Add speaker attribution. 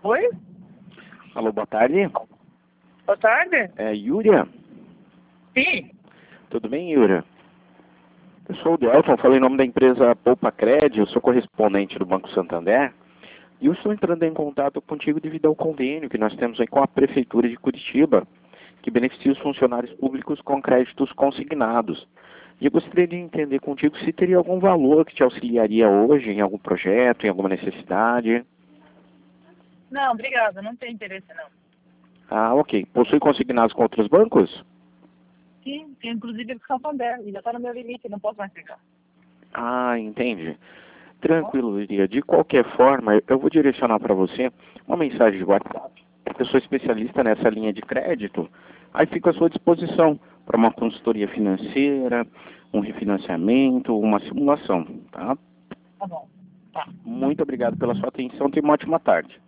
Speaker 1: Oi?
Speaker 2: Alô, boa tarde.
Speaker 1: Boa tarde?
Speaker 2: É Yúria?
Speaker 1: Sim.
Speaker 2: Tudo bem, Yúria? Eu sou o Delton, falei em nome da empresa Poupa Cred, eu sou correspondente do Banco Santander. E eu estou entrando em contato contigo devido ao convênio que nós temos aí com a Prefeitura de Curitiba, que beneficia os funcionários públicos com créditos consignados. E eu gostaria de entender contigo se teria algum valor que te auxiliaria hoje em algum projeto, em alguma necessidade.
Speaker 1: Não, obrigada. Não tem interesse, não.
Speaker 2: Ah, ok. Possui consignados com outros bancos?
Speaker 1: Sim, tem inclusive com o Santander. E já está no meu limite, não posso mais pegar.
Speaker 2: Ah, entendi. Tranquilo, Liria. De qualquer forma, eu vou direcionar para você uma mensagem de WhatsApp. Eu sou especialista nessa linha de crédito. Aí fico à sua disposição para uma consultoria financeira, um refinanciamento, uma simulação, tá?
Speaker 1: Tá bom. Tá.
Speaker 2: Muito obrigado pela sua atenção. Tenha uma ótima tarde.